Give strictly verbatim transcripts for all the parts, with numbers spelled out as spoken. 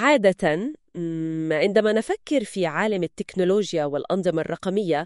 عادة مم، عندما نفكر في عالم التكنولوجيا والأنظمة الرقمية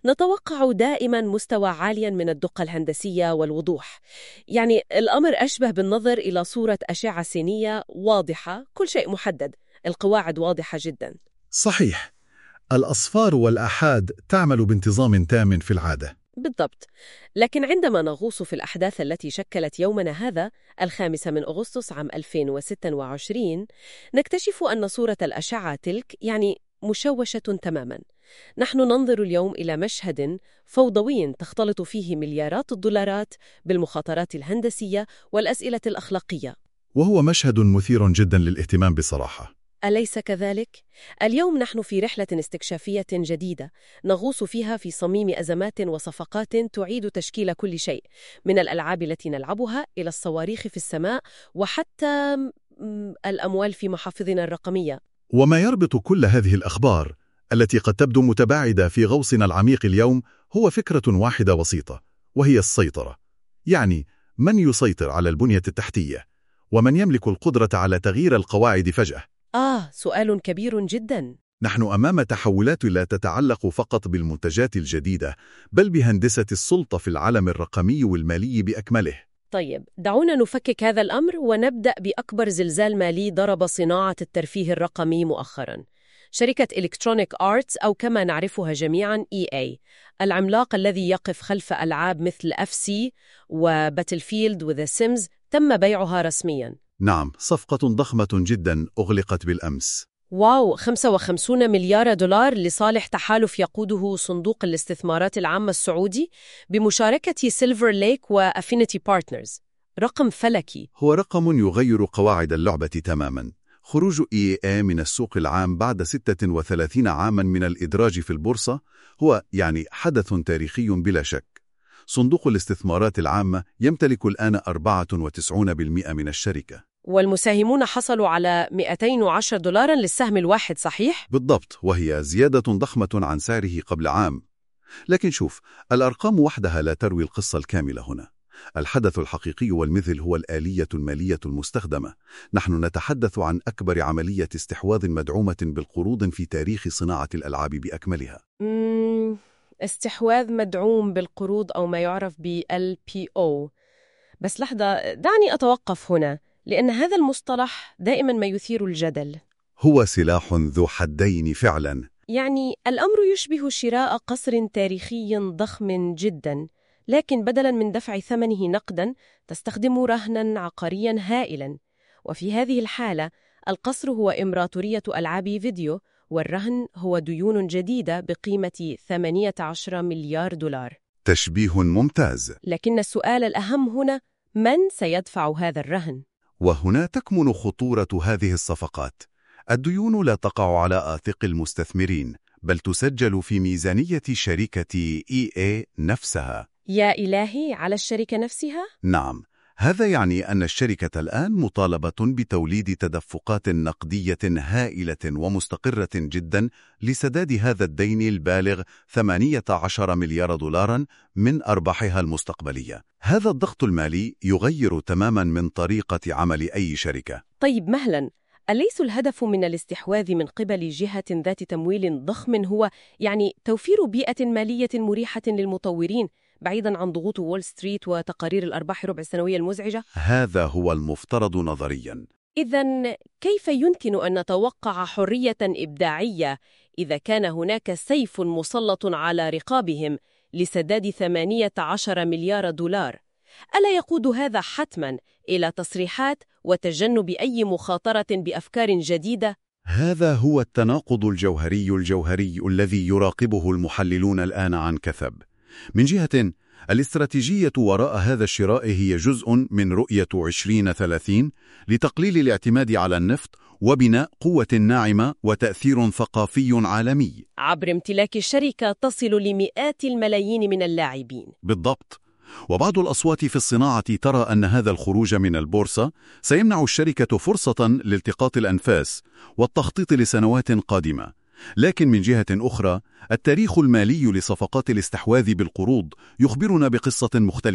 نتوقع دائما مستوى عاليا من الدقة الهندسية والوضوح. يعني الأمر أشبه بالنظر إلى صورة أشعة سينية واضحة، كل شيء محدد، القواعد واضحة جدا. صحيح. الأصفار والآحاد تعمل بانتظام تام في العادة. بالضبط. لكن عندما نغوص في الأحداث التي شكلت يومنا هذا الخامس من أغسطس عام ألفين وستة وعشرين نكتشف أن صورة الأشعة تلك يعني مشوشة تماما. نحن ننظر اليوم إلى مشهد فوضوي تختلط فيه مليارات الدولارات بالمخاطرات الهندسية والأسئلة الأخلاقية. وهو مشهد مثير جدا للاهتمام بصراحة. أليس كذلك؟ اليوم نحن في رحلة استكشافية جديدة نغوص فيها في صميم أزمات وصفقات تعيد تشكيل كل شيء، من الألعاب التي نلعبها إلى الصواريخ في السماء وحتى م- الأموال في محافظنا الرقمية. وما يربط كل هذه الأخبار التي قد تبدو متباعدة في غوصنا العميق اليوم هو فكرة واحدة بسيطة، وهي السيطرة. يعني من يسيطر على البنية التحتية؟ ومن يملك القدرة على تغيير القواعد فجأة؟ آه، سؤال كبير جدا. نحن أمام تحولات لا تتعلق فقط بالمنتجات الجديدة، بل بهندسة السلطة في العالم الرقمي والمالي بأكمله. طيب، دعونا نفكك هذا الأمر ونبدأ بأكبر زلزال مالي ضرب صناعة الترفيه الرقمي مؤخراً. شركة إلكترونيك آرتس، أو كما نعرفها جميعاً إي إيه، العملاق الذي يقف خلف ألعاب مثل إف سي وباتلفيلد وذا سيمز، تم بيعها رسمياً. نعم، صفقة ضخمة جدا أغلقت بالأمس. واو، خمسة وخمسين مليار دولار لصالح تحالف يقوده صندوق الاستثمارات العامة السعودي بمشاركة سيلفر ليك وأفينيتي بارتنرز. رقم فلكي. هو رقم يغير قواعد اللعبة تماما. خروج إي إيه من السوق العام بعد ستة وثلاثين عاما من الإدراج في البورصة هو يعني حدث تاريخي بلا شك. صندوق الاستثمارات العامة يمتلك الآن أربعة وتسعين بالمئة من الشركة، والمساهمون حصلوا على مئتين وعشرة دولارا للسهم الواحد، صحيح؟ بالضبط، وهي زيادة ضخمة عن سعره قبل عام. لكن شوف، الأرقام وحدها لا تروي القصة الكاملة هنا. الحدث الحقيقي والمذهل هو الآلية المالية المستخدمة. نحن نتحدث عن أكبر عملية استحواذ مدعومة بالقروض في تاريخ صناعة الألعاب بأكملها. مم... استحواذ مدعوم بالقروض، أو ما يعرف ب إل بي أو. بس لحظة، دعني أتوقف هنا، لأن هذا المصطلح دائما ما يثير الجدل. هو سلاح ذو حدين فعلا. يعني الأمر يشبه شراء قصر تاريخي ضخم جدا، لكن بدلا من دفع ثمنه نقدا تستخدم رهنا عقاريا هائلا. وفي هذه الحالة القصر هو إمبراطورية ألعاب فيديو، والرهن هو ديون جديدة بقيمة ثمانية عشر مليار دولار. تشبيه ممتاز. لكن السؤال الأهم هنا، من سيدفع هذا الرهن؟ وهنا تكمن خطورة هذه الصفقات. الديون لا تقع على آثق المستثمرين، بل تسجل في ميزانية شركة إي إيه نفسها. يا إلهي، على الشركة نفسها؟ نعم، هذا يعني أن الشركة الآن مطالبة بتوليد تدفقات نقدية هائلة ومستقرة جدا لسداد هذا الدين البالغ ثمانية عشر مليار دولارا من أرباحها المستقبلية. هذا الضغط المالي يغير تماما من طريقة عمل أي شركة. طيب مهلا، أليس الهدف من الاستحواذ من قبل جهة ذات تمويل ضخم هو يعني توفير بيئة مالية مريحة للمطورين بعيداً عن ضغوط وول ستريت وتقارير الأرباح ربع السنوية المزعجة؟ هذا هو المفترض نظرياً. إذن كيف يمكن أن نتوقع حرية إبداعية إذا كان هناك سيف مسلط على رقابهم لسداد ثمانية عشر مليار دولار؟ ألا يقود هذا حتماً إلى تصريحات وتجنب أي مخاطرة بأفكار جديدة؟ هذا هو التناقض الجوهري الجوهري الذي يراقبه المحللون الآن عن كثب. من جهة، الاستراتيجية وراء هذا الشراء هي جزء من رؤية عشرين ثلاثين لتقليل الاعتماد على النفط وبناء قوة ناعمة وتأثير ثقافي عالمي عبر امتلاك الشركة تصل لمئات الملايين من اللاعبين. بالضبط. وبعض الأصوات في الصناعة ترى أن هذا الخروج من البورصة سيمنع الشركة فرصة لالتقاط الأنفاس والتخطيط لسنوات قادمة. لكن من جهة أخرى، التاريخ المالي لصفقات الاستحواذ بالقروض يخبرنا بقصة مختلفة.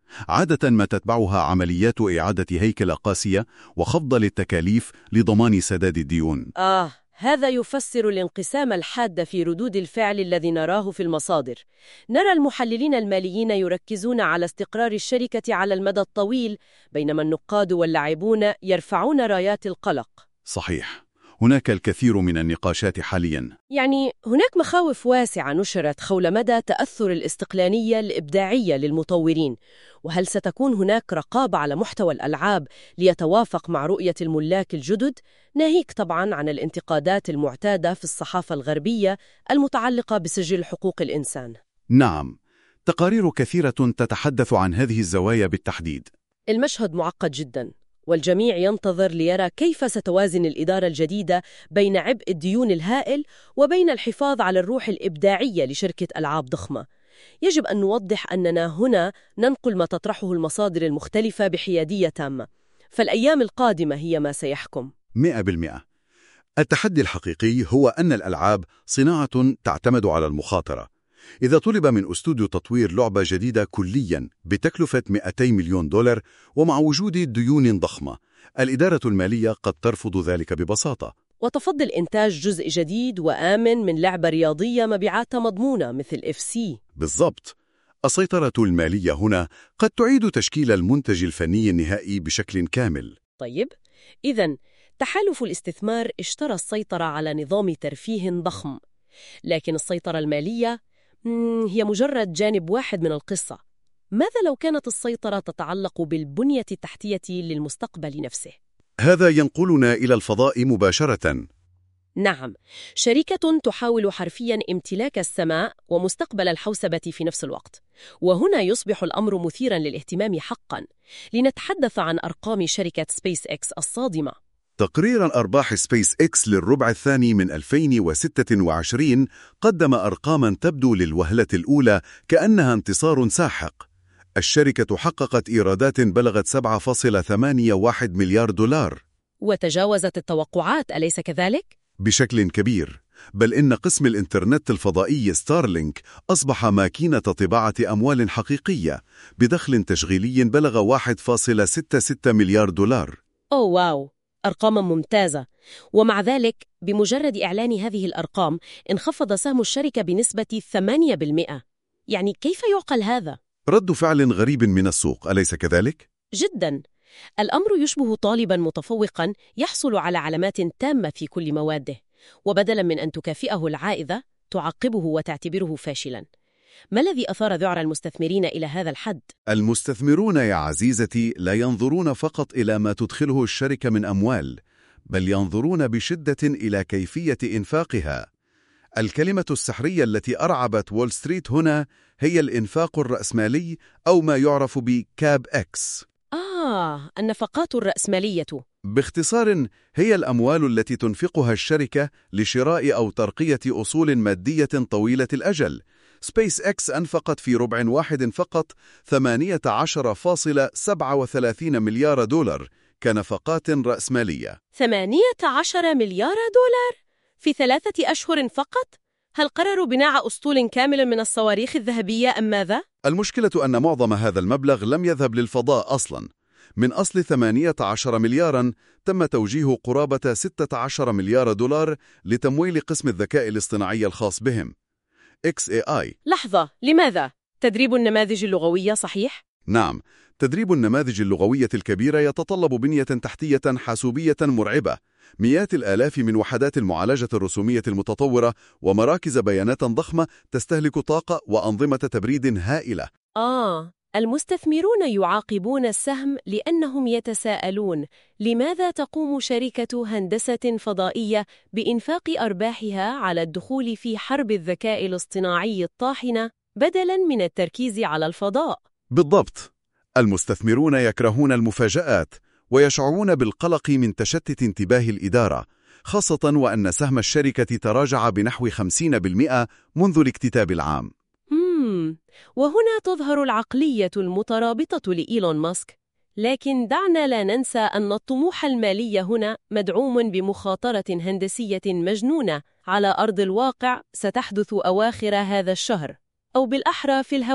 عادة ما تتبعها عمليات إعادة هيكلة قاسية وخفض للتكاليف لضمان سداد الديون. آه، هذا يفسر الانقسام الحاد في ردود الفعل الذي نراه في المصادر. نرى المحللين الماليين يركزون على استقرار الشركة على المدى الطويل، بينما النقاد واللاعبون يرفعون رايات القلق. صحيح، هناك الكثير من النقاشات حالياً. يعني هناك مخاوف واسعة نشرت حول مدى تأثر الاستقلالية الإبداعية للمطورين، وهل ستكون هناك رقابة على محتوى الألعاب ليتوافق مع رؤية الملاك الجدد، ناهيك طبعاً عن الانتقادات المعتادة في الصحافة الغربية المتعلقة بسجل حقوق الإنسان. نعم، تقارير كثيرة تتحدث عن هذه الزوايا بالتحديد. المشهد معقد جداً، والجميع ينتظر ليرى كيف ستوازن الإدارة الجديدة بين عبء الديون الهائل وبين الحفاظ على الروح الإبداعية لشركة ألعاب ضخمة. يجب أن نوضح أننا هنا ننقل ما تطرحه المصادر المختلفة بحيادية تامة، فالأيام القادمة هي ما سيحكم. مئة بالمئة. التحدي الحقيقي هو أن الألعاب صناعة تعتمد على المخاطرة. إذا طلب من أستوديو تطوير لعبة جديدة كلياً بتكلفة مئتي مليون دولار ومع وجود ديون ضخمة، الإدارة المالية قد ترفض ذلك ببساطة وتفضل إنتاج جزء جديد وآمن من لعبة رياضية مبيعاتها مضمونة مثل إف سي. بالضبط. السيطرة المالية هنا قد تعيد تشكيل المنتج الفني النهائي بشكل كامل. طيب، إذن تحالف الاستثمار اشترى السيطرة على نظام ترفيه ضخم، لكن السيطرة المالية هي مجرد جانب واحد من القصة. ماذا لو كانت السيطرة تتعلق بالبنية التحتية للمستقبل نفسه؟ هذا ينقلنا إلى الفضاء مباشرة. نعم، شركة تحاول حرفياً امتلاك السماء ومستقبل الحوسبة في نفس الوقت. وهنا يصبح الأمر مثيراً للاهتمام حقاً. لنتحدث عن أرقام شركة سبيس إكس الصادمة. تقرير أرباح سبيس إكس للربع الثاني من ألفين وستة وعشرين قدم أرقاماً تبدو للوهلة الأولى كأنها انتصار ساحق. الشركة حققت إيرادات بلغت سبعة فاصلة ثمانية واحد مليار دولار، وتجاوزت التوقعات، أليس كذلك؟ بشكل كبير، بل إن قسم الإنترنت الفضائي ستارلينك أصبح ماكينة طباعة أموال حقيقية بدخل تشغيلي بلغ واحد فاصلة ستة ستة مليار دولار. أوه واو، أرقام ممتازة. ومع ذلك بمجرد إعلان هذه الأرقام انخفض سهم الشركة بنسبة ثمانية بالمئة. يعني كيف يعقل هذا؟ رد فعل غريب من السوق، أليس كذلك؟ جداً. الأمر يشبه طالباً متفوقاً يحصل على علامات تامة في كل مواده، وبدلاً من أن تكافئه العائدة تعاقبه وتعتبره فاشلاً. ما الذي أثار ذعر المستثمرين إلى هذا الحد؟ المستثمرون يا عزيزتي لا ينظرون فقط إلى ما تدخله الشركة من أموال، بل ينظرون بشدة إلى كيفية إنفاقها. الكلمة السحرية التي أرعبت وول ستريت هنا هي الإنفاق الرأسمالي، أو ما يعرف بكاب إكس. آه، النفقات الرأسمالية. باختصار، هي الأموال التي تنفقها الشركة لشراء أو ترقية أصول مادية طويلة الأجل. سبيس إكس أنفقت في ربع واحد فقط ثمانية عشر فاصلة سبعة وثلاثين مليار دولار كنفقات رأسمالية. ثمانية عشر مليار دولار في ثلاثة أشهر فقط؟ هل قرروا بناء أسطول كامل من الصواريخ الذهبية أم ماذا؟ المشكلة أن معظم هذا المبلغ لم يذهب للفضاء أصلاً. من أصل ثمانية عشر ملياراً تم توجيه قرابة ستة عشر مليار دولار لتمويل قسم الذكاء الاصطناعي الخاص بهم إكس إيه آي. لحظة، لماذا؟ تدريب النماذج اللغوية صحيح؟ نعم، تدريب النماذج اللغوية الكبيرة يتطلب بنية تحتية حاسوبية مرعبة، مئات الآلاف من وحدات المعالجة الرسومية المتطورة، ومراكز بيانات ضخمة تستهلك طاقة وأنظمة تبريد هائلة. آه، المستثمرون يعاقبون السهم لأنهم يتساءلون: لماذا تقوم شركة هندسة فضائية بإنفاق أرباحها على الدخول في حرب الذكاء الاصطناعي الطاحنة بدلاً من التركيز على الفضاء؟ بالضبط. المستثمرون يكرهون المفاجآت ويشعرون بالقلق من تشتت انتباه الإدارة، خاصة وأن سهم الشركة تراجع بنحو خمسين بالمئة منذ الاكتتاب العام. مم. وهنا تظهر العقلية المترابطة لإيلون ماسك. لكن دعنا لا ننسى أن الطموح المالي هنا مدعوم بمخاطرة هندسية مجنونة على أرض الواقع ستحدث أواخر هذا الشهر، أو بالأحرى في الهواء.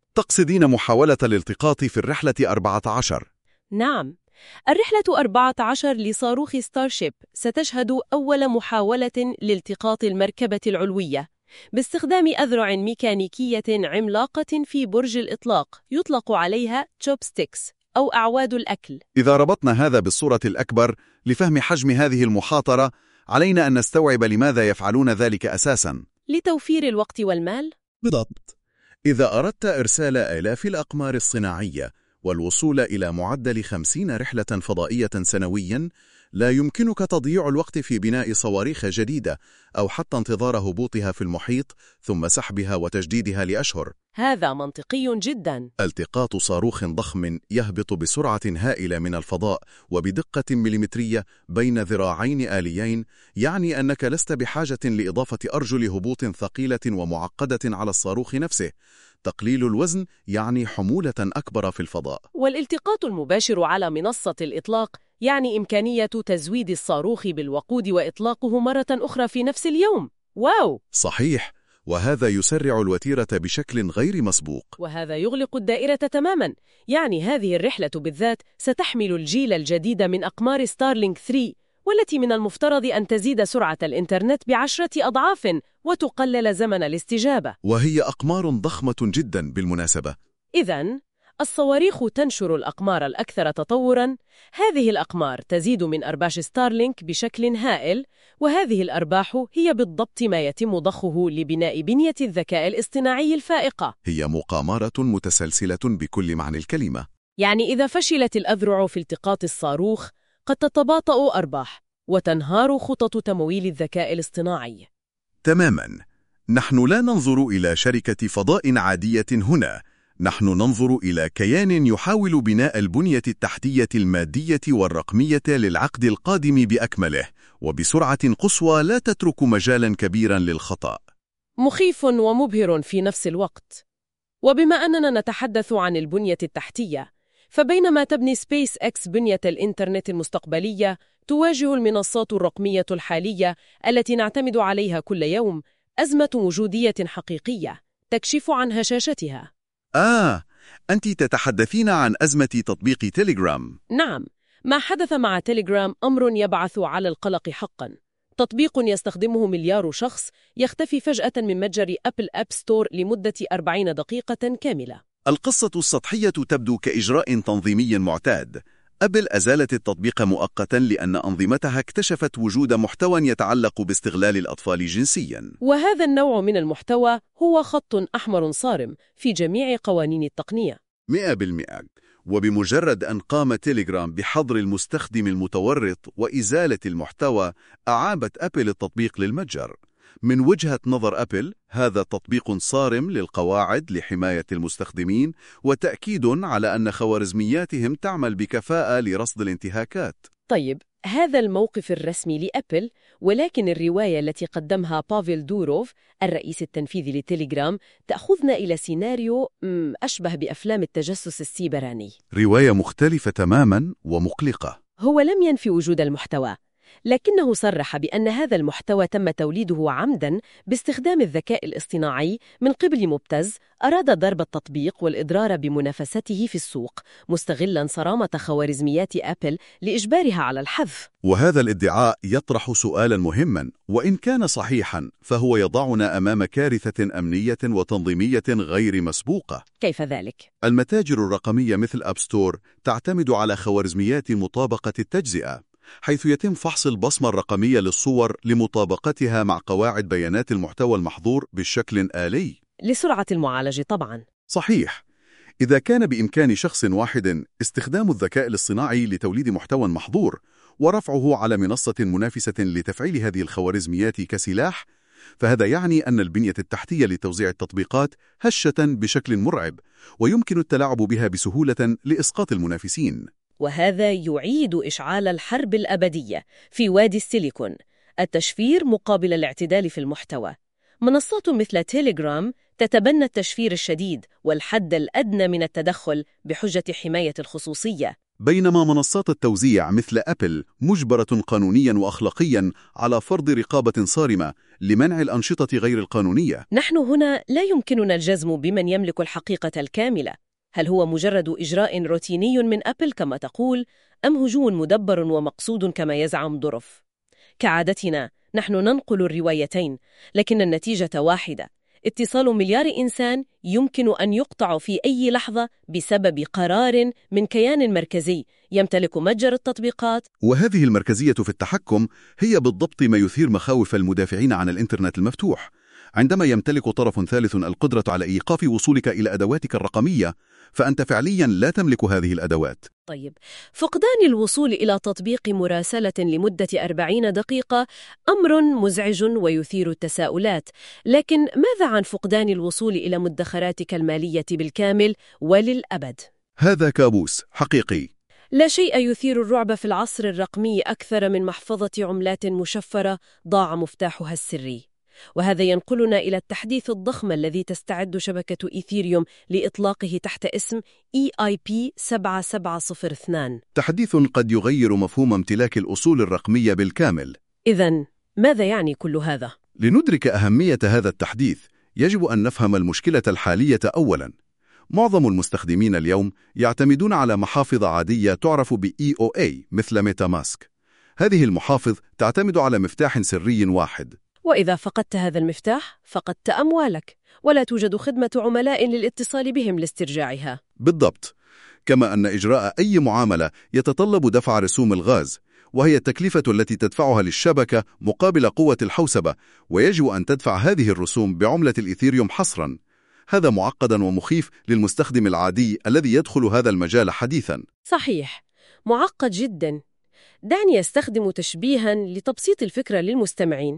تقصدين محاولة الالتقاط في الرحلة أربعة عشر؟ نعم، الرحلة أربعة عشر لصاروخ ستارشيب ستشهد أول محاولة لالتقاط المركبة العلوية باستخدام أذرع ميكانيكية عملاقة في برج الإطلاق يطلق عليها تشوبستيكس أو أعواد الأكل. إذا ربطنا هذا بالصورة الأكبر لفهم حجم هذه المخاطرة، علينا أن نستوعب لماذا يفعلون ذلك أساساً. لتوفير الوقت والمال؟ بالضبط. إذا أردت إرسال آلاف الأقمار الصناعية والوصول إلى معدل خمسين رحلة فضائية سنوياً، لا يمكنك تضييع الوقت في بناء صواريخ جديدة أو حتى انتظار هبوطها في المحيط ثم سحبها وتجديدها لأشهر. هذا منطقي جداً. التقاط صاروخ ضخم يهبط بسرعة هائلة من الفضاء وبدقة مليمترية بين ذراعين آليين يعني أنك لست بحاجة لإضافة أرجل هبوط ثقيلة ومعقدة على الصاروخ نفسه. تقليل الوزن يعني حمولة أكبر في الفضاء. والالتقاط المباشر على منصة الإطلاق يعني إمكانية تزويد الصاروخ بالوقود وإطلاقه مرة أخرى في نفس اليوم. واو! صحيح، وهذا يسرع الوتيرة بشكل غير مسبوق. وهذا يغلق الدائرة تماماً، يعني هذه الرحلة بالذات ستحمل الجيل الجديد من أقمار ستارلينك ثلاثة، والتي من المفترض أن تزيد سرعة الإنترنت بعشرة أضعاف وتقلل زمن الاستجابة. وهي أقمار ضخمة جداً بالمناسبة. إذن الصواريخ تنشر الأقمار الأكثر تطوراً. هذه الأقمار تزيد من أرباح ستارلينك بشكل هائل، وهذه الأرباح هي بالضبط ما يتم ضخه لبناء بنية الذكاء الاصطناعي الفائقة. هي مقامرة متسلسلة بكل معنى الكلمة. يعني إذا فشلت الأذرع في التقاط الصاروخ قد تتباطأ أرباح وتنهار خطط تمويل الذكاء الاصطناعي. تماماً. نحن لا ننظر إلى شركة فضاء عادية هنا، نحن ننظر إلى كيان يحاول بناء البنية التحتية المادية والرقمية للعقد القادم بأكمله وبسرعة قصوى لا تترك مجالاً كبيراً للخطأ. مخيف ومبهر في نفس الوقت. وبما أننا نتحدث عن البنية التحتية، فبينما تبني سبيس إكس بنية الإنترنت المستقبلية، تواجه المنصات الرقمية الحالية التي نعتمد عليها كل يوم أزمة وجودية حقيقية تكشف عن هشاشتها. آه، أنت تتحدثين عن أزمة تطبيق تيليجرام. نعم، ما حدث مع تيليجرام أمر يبعث على القلق حقاً. تطبيق يستخدمه مليار شخص يختفي فجأة من متجر أبل أب ستور لمدة أربعين دقيقة كاملة. القصة السطحية تبدو كإجراء تنظيمي معتاد. أبل أزالت التطبيق مؤقتاً لأن أنظمتها اكتشفت وجود محتوى يتعلق باستغلال الأطفال جنسياً. وهذا النوع من المحتوى هو خط أحمر صارم في جميع قوانين التقنية. مئة بالمئة. وبمجرد أن قام تيليجرام بحظر المستخدم المتورط وإزالة المحتوى، أعابت أبل التطبيق للمتجر. من وجهة نظر أبل، هذا تطبيق صارم للقواعد لحماية المستخدمين وتأكيد على أن خوارزمياتهم تعمل بكفاءة لرصد الانتهاكات. طيب، هذا الموقف الرسمي لأبل، ولكن الرواية التي قدمها بافيل دوروف الرئيس التنفيذي لتيليجرام تأخذنا إلى سيناريو أشبه بأفلام التجسس السيبراني. رواية مختلفة تماماً ومقلقة. هو لم ينفي وجود المحتوى، لكنه صرح بأن هذا المحتوى تم توليده عمداً باستخدام الذكاء الاصطناعي من قبل مبتز أراد ضرب التطبيق والإضرار بمنافسته في السوق، مستغلاً صرامة خوارزميات أبل لإجبارها على الحذف. وهذا الادعاء يطرح سؤالاً مهماً، وإن كان صحيحاً فهو يضعنا أمام كارثة أمنية وتنظيمية غير مسبوقة. كيف ذلك؟ المتاجر الرقمية مثل أب ستور تعتمد على خوارزميات مطابقة التجزئة، حيث يتم فحص البصمة الرقمية للصور لمطابقتها مع قواعد بيانات المحتوى المحظور بشكل آلي. لسرعة المعالجة طبعاً. صحيح. إذا كان بإمكان شخص واحد استخدام الذكاء الاصطناعي لتوليد محتوى محظور ورفعه على منصة منافسة لتفعيل هذه الخوارزميات كسلاح، فهذا يعني أن البنية التحتية لتوزيع التطبيقات هشة بشكل مرعب، ويمكن التلاعب بها بسهولة لإسقاط المنافسين. وهذا يعيد إشعال الحرب الأبدية في وادي السيليكون، التشفير مقابل الاعتدال في المحتوى. منصات مثل تيليجرام تتبنى التشفير الشديد والحد الأدنى من التدخل بحجة حماية الخصوصية. بينما منصات التوزيع مثل أبل مجبرة قانونياً وأخلاقياً على فرض رقابة صارمة لمنع الأنشطة غير القانونية. نحن هنا لا يمكننا الجزم بمن يملك الحقيقة الكاملة. هل هو مجرد إجراء روتيني من أبل كما تقول، أم هجوم مدبر ومقصود كما يزعم ظرف؟ كعادتنا نحن ننقل الروايتين، لكن النتيجة واحدة: اتصال مليار إنسان يمكن أن يقطع في أي لحظة بسبب قرار من كيان مركزي يمتلك متجر التطبيقات. وهذه المركزية في التحكم هي بالضبط ما يثير مخاوف المدافعين عن الإنترنت المفتوح. عندما يمتلك طرف ثالث القدرة على إيقاف وصولك إلى أدواتك الرقمية، فأنت فعلياً لا تملك هذه الأدوات. طيب، فقدان الوصول إلى تطبيق مراسلة لمدة أربعين دقيقة أمر مزعج ويثير التساؤلات، لكن ماذا عن فقدان الوصول إلى مدخراتك المالية بالكامل وللأبد؟ هذا كابوس حقيقي. لا شيء يثير الرعب في العصر الرقمي أكثر من محفظة عملات مشفرة ضاع مفتاحها السري. وهذا ينقلنا إلى التحديث الضخم الذي تستعد شبكة إيثيريوم لإطلاقه تحت اسم إي آي بي سبعة سبعة صفر اثنين. تحديث قد يغير مفهوم امتلاك الأصول الرقمية بالكامل. إذن ماذا يعني كل هذا؟ لندرك أهمية هذا التحديث يجب أن نفهم المشكلة الحالية أولاً. معظم المستخدمين اليوم يعتمدون على محافظ عادية تعرف ب إي أو إيه مثل ميتا ماسك. هذه المحافظ تعتمد على مفتاح سري واحد، وإذا فقدت هذا المفتاح فقدت أموالك، ولا توجد خدمة عملاء للاتصال بهم لاسترجاعها. بالضبط. كما أن إجراء أي معاملة يتطلب دفع رسوم الغاز، وهي التكلفة التي تدفعها للشبكة مقابل قوة الحوسبة، ويجب أن تدفع هذه الرسوم بعملة الإيثيريوم حصراً. هذا معقداً ومخيف للمستخدم العادي الذي يدخل هذا المجال حديثاً. صحيح، معقد جداً. دعني أستخدم تشبيهاً لتبسيط الفكرة للمستمعين.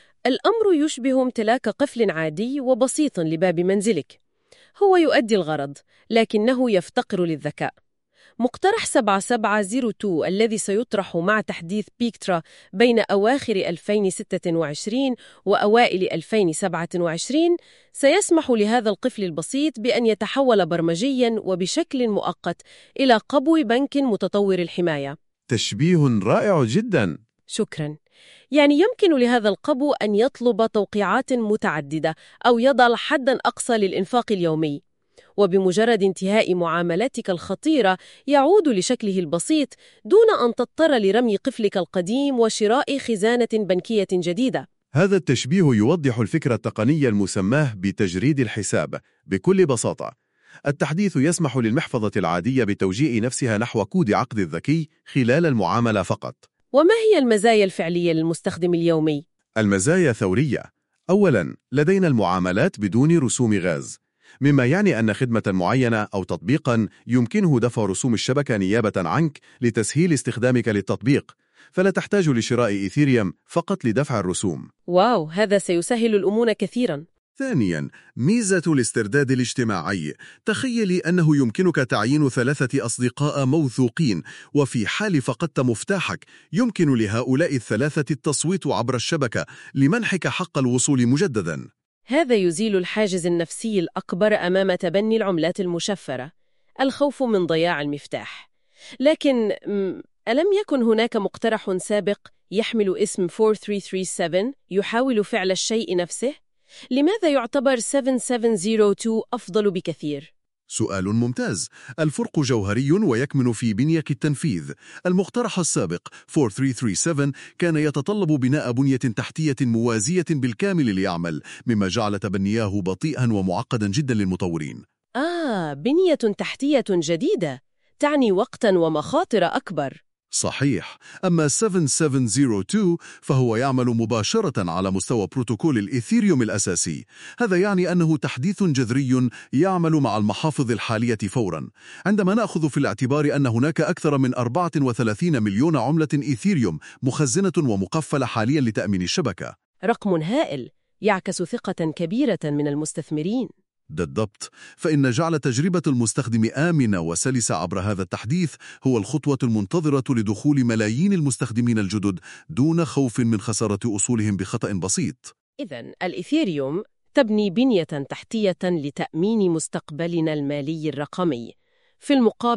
الأمر يشبه امتلاك قفل عادي وبسيط لباب منزلك. هو يؤدي الغرض، لكنه يفتقر للذكاء. مقترح سبعة سبعة صفر اثنين الذي سيطرح مع تحديث بيكترا بين أواخر ألفين وستة وعشرين وأوائل ألفين وسبعة وعشرين سيسمح لهذا القفل البسيط بأن يتحول برمجياً وبشكل مؤقت إلى قبو بنك متطور الحماية. تشبيه رائع جداً. شكراً. يعني يمكن لهذا القبو أن يطلب توقيعات متعددة أو يضع حداً أقصى للإنفاق اليومي، وبمجرد انتهاء معاملاتك الخطيرة يعود لشكله البسيط دون أن تضطر لرمي قفلك القديم وشراء خزانة بنكية جديدة. هذا التشبيه يوضح الفكرة التقنية المسماه بتجريد الحساب. بكل بساطة، التحديث يسمح للمحفظة العادية بتوجيه نفسها نحو كود عقد الذكي خلال المعاملة فقط. وما هي المزايا الفعلية للمستخدم اليومي؟ المزايا ثورية. أولاً، لدينا المعاملات بدون رسوم غاز، مما يعني أن خدمة معينة أو تطبيقاً يمكنه دفع رسوم الشبكة نيابة عنك لتسهيل استخدامك للتطبيق، فلا تحتاج لشراء إيثيريوم فقط لدفع الرسوم. واو، هذا سيسهل الأمور كثيراً. ثانياً، ميزة الاسترداد الاجتماعي. تخيلي أنه يمكنك تعيين ثلاثة أصدقاء موثوقين، وفي حال فقدت مفتاحك يمكن لهؤلاء الثلاثة التصويت عبر الشبكة لمنحك حق الوصول مجدداً. هذا يزيل الحاجز النفسي الأكبر أمام تبني العملات المشفرة، الخوف من ضياع المفتاح. لكن ألم يكن هناك مقترح سابق يحمل اسم أربعة ثلاثة ثلاثة سبعة يحاول فعل الشيء نفسه؟ لماذا يعتبر سبعة سبعة صفر اثنين أفضل بكثير؟ سؤال ممتاز. الفرق جوهري ويكمن في بنية التنفيذ. المقترح السابق أربعة ثلاثة ثلاثة سبعة كان يتطلب بناء بنية تحتية موازية بالكامل ليعمل، مما جعل تبنياه بطيئا ومعقدا جدا للمطورين. آه، بنية تحتية جديدة تعني وقتا ومخاطر أكبر. صحيح. أما سبعة سبعة صفر اثنين فهو يعمل مباشرة على مستوى بروتوكول الإيثيريوم الأساسي. هذا يعني أنه تحديث جذري يعمل مع المحافظ الحالية فوراً. عندما نأخذ في الاعتبار أن هناك أكثر من أربعة وثلاثين مليون عملة إيثيريوم مخزنة ومقفلة حالياً لتأمين الشبكة. رقم هائل يعكس ثقة كبيرة من المستثمرين. بالضبط. فإن جعل تجربة المستخدم آمنة وسلسة عبر هذا التحديث هو الخطوة المنتظرة لدخول ملايين المستخدمين الجدد دون خوف من خسارة أصولهم بخطأ بسيط. إذن الإيثيريوم تبني بنية تحتية لتأمين مستقبلنا المالي الرقمي. في المقابل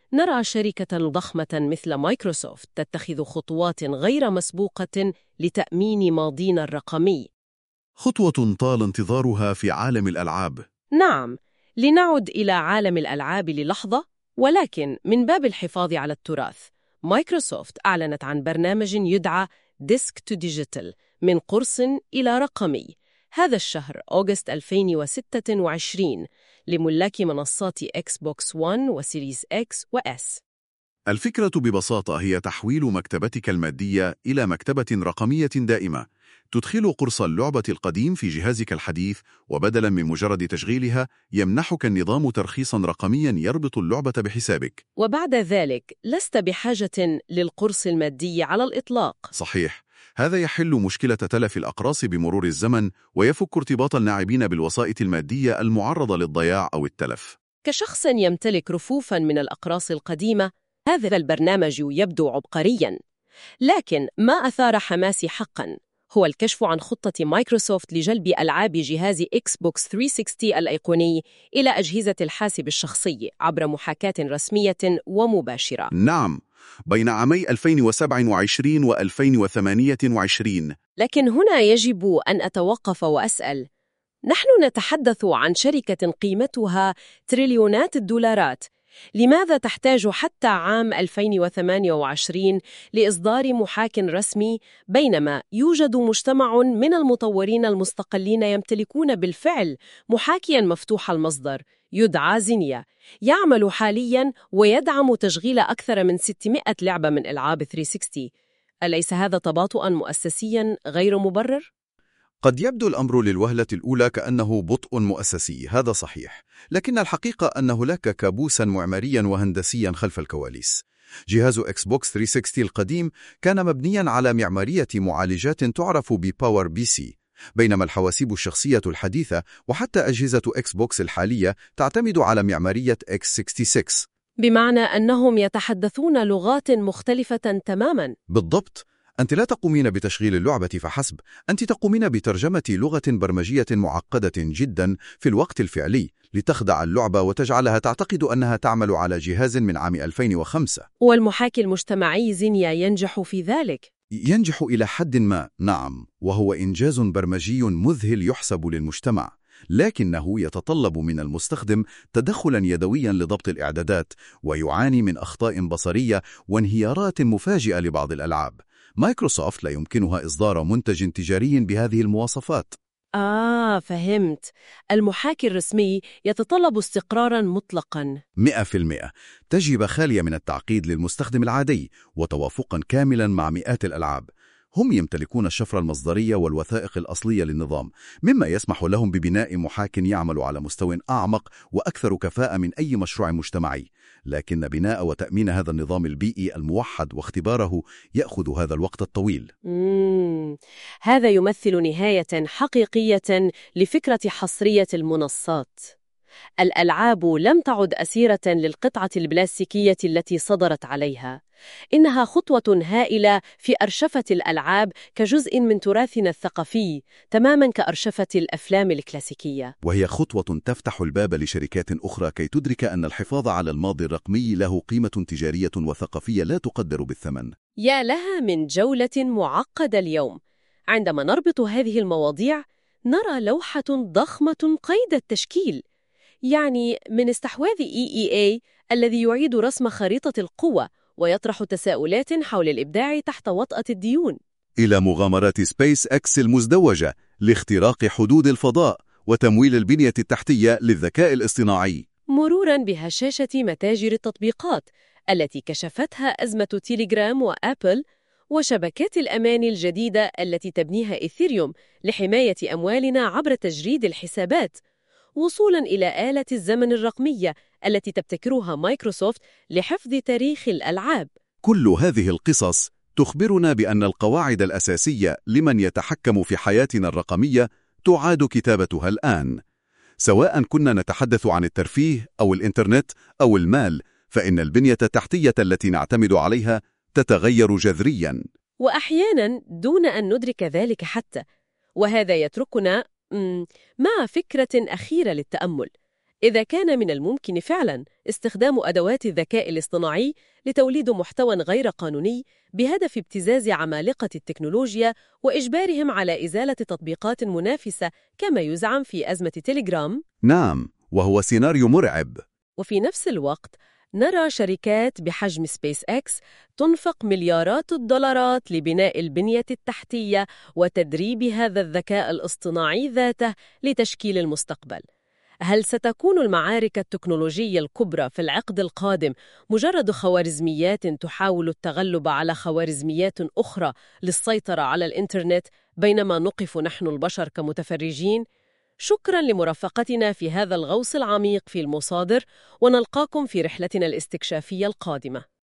نرى شركة ضخمة مثل مايكروسوفت تتخذ خطوات غير مسبوقة لتأمين ماضينا الرقمي. خطوة طال انتظارها في عالم الألعاب. نعم، لنعد إلى عالم الألعاب للحظة، ولكن من باب الحفاظ على التراث. مايكروسوفت أعلنت عن برنامج يدعى ديسك تو ديجيتال، من قرص إلى رقمي، هذا الشهر أغسطس ألفين وستة وعشرين لملاك منصات إكس بوكس ون وسيريز إكس وإس. الفكرة ببساطة هي تحويل مكتبتك المادية إلى مكتبة رقمية دائمة، تدخل قرص اللعبة القديم في جهازك الحديث، وبدلاً من مجرد تشغيلها يمنحك النظام ترخيصاً رقمياً يربط اللعبة بحسابك. وبعد ذلك لست بحاجة للقرص المادي على الإطلاق. صحيح، هذا يحل مشكلة تلف الأقراص بمرور الزمن، ويفك ارتباط اللاعبين بالوسائط المادية المعرضة للضياع أو التلف. كشخص يمتلك رفوفاً من الأقراص القديمة، هذا البرنامج يبدو عبقرياً، لكن ما أثار حماسي حقاً هو الكشف عن خطة مايكروسوفت لجلب ألعاب جهاز إكس بوكس ثلاثمئة وستين الأيقوني إلى أجهزة الحاسب الشخصي عبر محاكاة رسمية ومباشرة. نعم، بين عامي ألفين وسبعة وعشرين و ألفين وثمانية وعشرين. لكن هنا يجب أن أتوقف وأسأل، نحن نتحدث عن شركة قيمتها تريليونات الدولارات، لماذا تحتاج حتى عام ألفين وثمانية وعشرين لإصدار محاك رسمي، بينما يوجد مجتمع من المطورين المستقلين يمتلكون بالفعل محاكياً مفتوح المصدر يدعى زينيا، يعمل حالياً ويدعم تشغيل أكثر من ستمائة لعبة من ألعاب ثلاثمئة وستين؟ أليس هذا تباطؤاً مؤسسياً غير مبرر؟ قد يبدو الأمر للوهلة الأولى كأنه بطء مؤسسي، هذا صحيح، لكن الحقيقة أن هناك كابوساً معمارياً وهندسياً خلف الكواليس. جهاز إكس بوكس ثلاثمئة وستين القديم كان مبنياً على معمارية معالجات تعرف بباور بي سي، بينما الحواسيب الشخصية الحديثة وحتى أجهزة إكس بوكس الحالية تعتمد على معمارية إكس ستة وستين. بمعنى أنهم يتحدثون لغات مختلفة تماماً. بالضبط، أنت لا تقومين بتشغيل اللعبة فحسب، أنت تقومين بترجمة لغة برمجية معقدة جدا في الوقت الفعلي لتخدع اللعبة وتجعلها تعتقد أنها تعمل على جهاز من عام ألفين وخمسة. والمحاكي المجتمعي زينيا ينجح في ذلك؟ ينجح إلى حد ما، نعم، وهو إنجاز برمجي مذهل يحسب للمجتمع، لكنه يتطلب من المستخدم تدخلاً يدوياً لضبط الإعدادات، ويعاني من أخطاء بصرية وانهيارات مفاجئة لبعض الألعاب. مايكروسوفت لا يمكنها إصدار منتج تجاري بهذه المواصفات. آه، فهمت. المحاكي الرسمي يتطلب استقراراً مطلقاً. مئة في المئة تجربة خالية من التعقيد للمستخدم العادي، وتوافقاً كاملاً مع مئات الألعاب. هم يمتلكون الشفرة المصدرية والوثائق الأصلية للنظام، مما يسمح لهم ببناء محاك يعمل على مستوى أعمق وأكثر كفاءة من أي مشروع مجتمعي. لكن بناء وتأمين هذا النظام البيئي الموحد واختباره يأخذ هذا الوقت الطويل. مم. هذا يمثل نهاية حقيقية لفكرة حصرية المنصات. الألعاب لم تعد أسيرة للقطعة البلاستيكية التي صدرت عليها، إنها خطوة هائلة في أرشفة الألعاب كجزء من تراثنا الثقافي، تماماً كأرشفة الأفلام الكلاسيكية. وهي خطوة تفتح الباب لشركات أخرى كي تدرك أن الحفاظ على الماضي الرقمي له قيمة تجارية وثقافية لا تقدر بالثمن. يا لها من جولة معقدة اليوم! عندما نربط هذه المواضيع نرى لوحة ضخمة قيد التشكيل، يعني من استحواذ إي إي إيه الذي يعيد رسم خريطة القوة ويطرح تساؤلات حول الإبداع تحت وطأة الديون، إلى مغامرات سبيس إكس المزدوجة لاختراق حدود الفضاء وتمويل البنية التحتية للذكاء الاصطناعي، مروراً بهشاشة متاجر التطبيقات التي كشفتها أزمة تيليجرام وآبل، وشبكات الأمان الجديدة التي تبنيها إيثيريوم لحماية أموالنا عبر تجريد الحسابات، وصولاً إلى آلة الزمن الرقمية التي تبتكرها مايكروسوفت لحفظ تاريخ الألعاب. كل هذه القصص تخبرنا بأن القواعد الأساسية لمن يتحكم في حياتنا الرقمية تعاد كتابتها الآن. سواء كنا نتحدث عن الترفيه أو الإنترنت أو المال، فإن البنية التحتية التي نعتمد عليها تتغير جذرياً، وأحياناً دون أن ندرك ذلك حتى. وهذا يتركنا مع فكرة أخيرة للتأمل. إذا كان من الممكن فعلاً استخدام أدوات الذكاء الاصطناعي لتوليد محتوى غير قانوني بهدف ابتزاز عمالقة التكنولوجيا وإجبارهم على إزالة تطبيقات منافسة كما يزعم في أزمة تيليجرام. نعم، وهو سيناريو مرعب. وفي نفس الوقت نرى شركات بحجم سبيس إكس تنفق مليارات الدولارات لبناء البنية التحتية وتدريب هذا الذكاء الاصطناعي ذاته لتشكيل المستقبل. هل ستكون المعارك التكنولوجية الكبرى في العقد القادم مجرد خوارزميات تحاول التغلب على خوارزميات أخرى للسيطرة على الإنترنت بينما نقف نحن البشر كمتفرجين؟ شكراً لمرافقتنا في هذا الغوص العميق في المصادر، ونلقاكم في رحلتنا الاستكشافية القادمة.